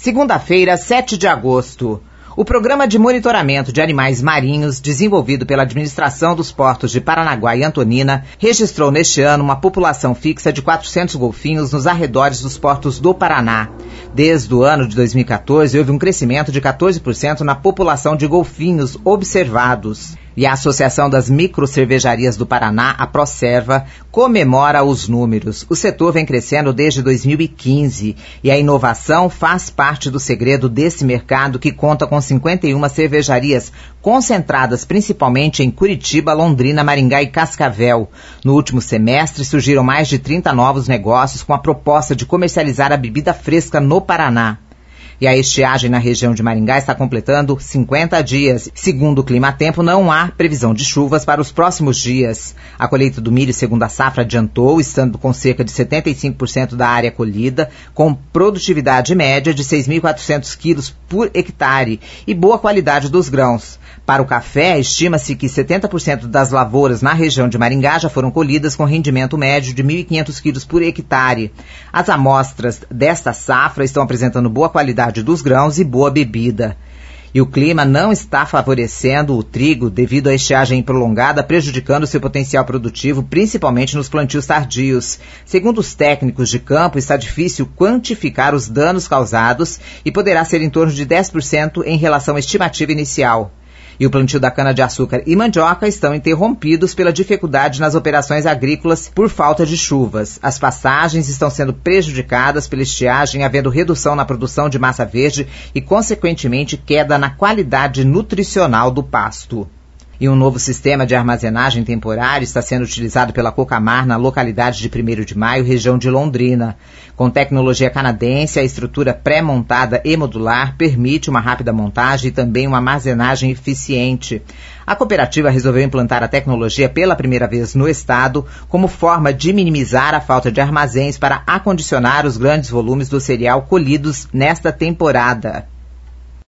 Segunda-feira, 7 de agosto. O Programa de Monitoramento de Animais Marinhos, desenvolvido pela Administração dos Portos de Paranaguá e Antonina, registrou neste ano uma população fixa de 400 golfinhos nos arredores dos portos do Paraná. Desde o ano de 2014, houve um crescimento de 14% na população de golfinhos observados. E a Associação das Microcervejarias do Paraná, a Procerva, comemora os números. O setor vem crescendo desde 2015 e a inovação faz parte do segredo desse mercado que conta com 51 cervejarias, concentradas principalmente em Curitiba, Londrina, Maringá e Cascavel. No último semestre, surgiram mais de 30 novos negócios com a proposta de comercializar a bebida fresca no Paraná. E a estiagem na região de Maringá está completando 50 dias. Segundo o Climatempo, não há previsão de chuvas para os próximos dias. A colheita do milho, segundo a safra, adiantou, estando com cerca de 75% da área colhida, com produtividade média de 6.400 quilos por hectare e boa qualidade dos grãos. Para o café, estima-se que 70% das lavouras na região de Maringá já foram colhidas com rendimento médio de 1.500 quilos por hectare. As amostras desta safra estão apresentando boa qualidade dos grãos e boa bebida. E o clima não está favorecendo o trigo devido à estiagem prolongada, prejudicando seu potencial produtivo, principalmente nos plantios tardios. Segundo os técnicos de campo, está difícil quantificar os danos causados e poderá ser em torno de 10% em relação à estimativa inicial. E o plantio da cana-de-açúcar e mandioca estão interrompidos pela dificuldade nas operações agrícolas por falta de chuvas. As pastagens estão sendo prejudicadas pela estiagem, havendo redução na produção de massa verde e, consequentemente, queda na qualidade nutricional do pasto. E um novo sistema de armazenagem temporária está sendo utilizado pela Cocamar na localidade de 1º de Maio, região de Londrina. Com tecnologia canadense, a estrutura pré-montada e modular permite uma rápida montagem e também uma armazenagem eficiente. A cooperativa resolveu implantar a tecnologia pela primeira vez no estado como forma de minimizar a falta de armazéns para acondicionar os grandes volumes do cereal colhidos nesta temporada.